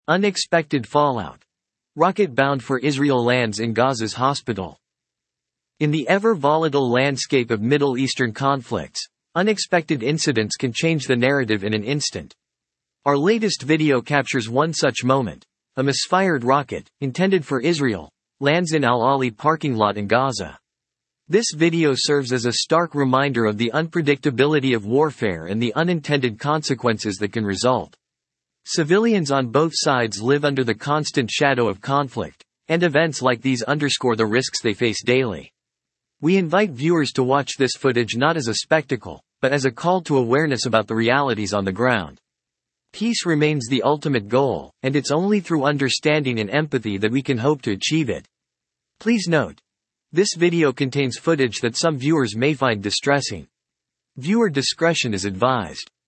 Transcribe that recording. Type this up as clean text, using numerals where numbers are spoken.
Unexpected fallout. Rocket bound for Israel lands in Gaza's hospital. In the ever-volatile landscape of Middle Eastern conflicts, unexpected incidents can change the narrative in an instant. Our latest video captures one such moment. A misfired rocket, intended for Israel, lands in Al Ali parking lot in Gaza. This video serves as a stark reminder of the unpredictability of warfare and the unintended consequences that can result. Civilians on both sides live under the constant shadow of conflict, and events like these underscore the risks they face daily. We invite viewers to watch this footage not as a spectacle, but as a call to awareness about the realities on the ground. Peace remains the ultimate goal, and it's only through understanding and empathy that we can hope to achieve it. Please note, this video contains footage that some viewers may find distressing. Viewer discretion is advised.